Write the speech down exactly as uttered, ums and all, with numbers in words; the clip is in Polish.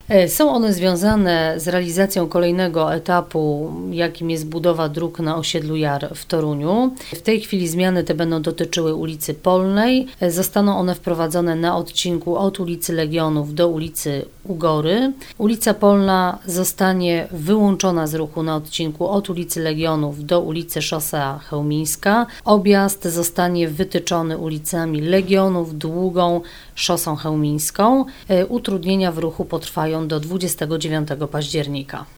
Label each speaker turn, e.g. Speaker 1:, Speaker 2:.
Speaker 1: Są one związane z realizacją kolejnego etapu, jakim jest budowa dróg na osiedlu Jar w Toruniu. W tej chwili zmiany te będą dotyczyły ulicy Polnej. Zostaną one wprowadzone na odcinku od ulicy Legionów do ulicy Ugory. Ulica Polna zostanie wyłączona z ruchu na odcinku od ulicy Legionów do ulicy Szosea Chełmińska. Objazd zostanie wytyczony ulicami Legionów, Długą, Szosą Chełmińską. Utrudnienia w ruchu potrwają do dwudziestego dziewiątego października.